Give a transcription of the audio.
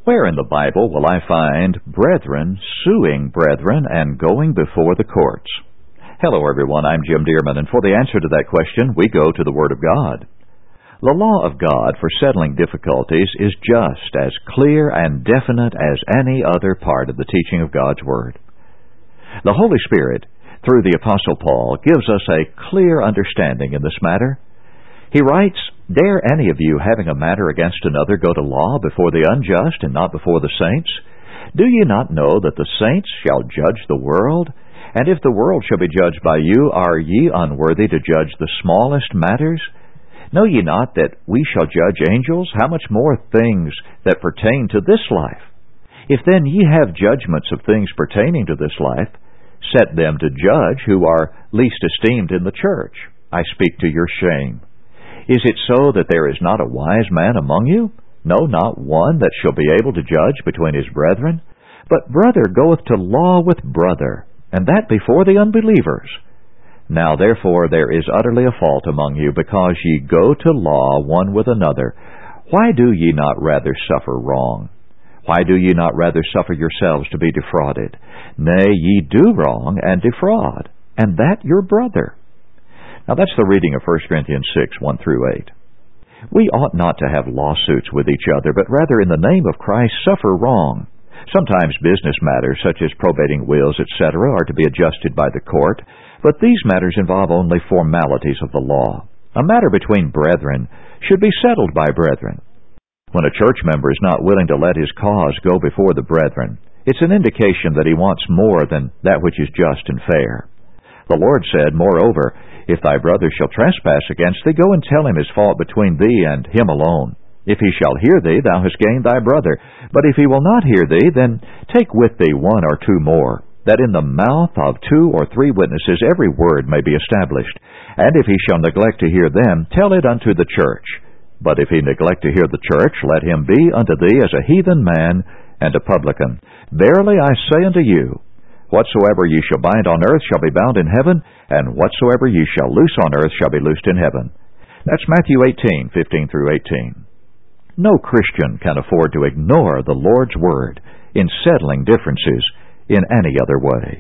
Where in the Bible will I find brethren suing brethren and going before the courts? Hello everyone, I'm Jim Dearman, and for the answer to that question, we go to the Word of God. The law of God for settling difficulties is just as clear and definite as any other part of the teaching of God's Word. The Holy Spirit, through the Apostle Paul, gives us a clear understanding in this matter. He writes, "Dare any of you, having a matter against another, go to law before the unjust and not before the saints? Do ye not know that the saints shall judge the world? And if the world shall be judged by you, are ye unworthy to judge the smallest matters? Know ye not that we shall judge angels? How much more things that pertain to this life? If then ye have judgments of things pertaining to this life, set them to judge who are least esteemed in the church. I speak to your shame. Is it so that there is not a wise man among you? No, not one that shall be able to judge between his brethren. But brother goeth to law with brother, and that before the unbelievers. Now therefore there is utterly a fault among you, because ye go to law one with another. Why do ye not rather suffer wrong? Why do ye not rather suffer yourselves to be defrauded? Nay, ye do wrong and defraud, and that your brother." Now that's the reading of 1 Corinthians 6, 1 through 8. We ought not to have lawsuits with each other, but rather in the name of Christ suffer wrong. Sometimes business matters, such as probating wills, etc., are to be adjusted by the court, but these matters involve only formalities of the law. A matter between brethren should be settled by brethren. When a church member is not willing to let his cause go before the brethren, it's an indication that he wants more than that which is just and fair. The Lord said, "Moreover, if thy brother shall trespass against thee, go and tell him his fault between thee and him alone. If he shall hear thee, thou hast gained thy brother. But if he will not hear thee, then take with thee one or two more, that in the mouth of 2 or 3 witnesses every word may be established. And if he shall neglect to hear them, tell it unto the church. But if he neglect to hear the church, let him be unto thee as a heathen man and a publican. Verily I say unto you, whatsoever ye shall bind on earth shall be bound in heaven, and whatsoever ye shall loose on earth shall be loosed in heaven." That's Matthew 18, 15 through 18. No Christian can afford to ignore the Lord's Word in settling differences in any other way.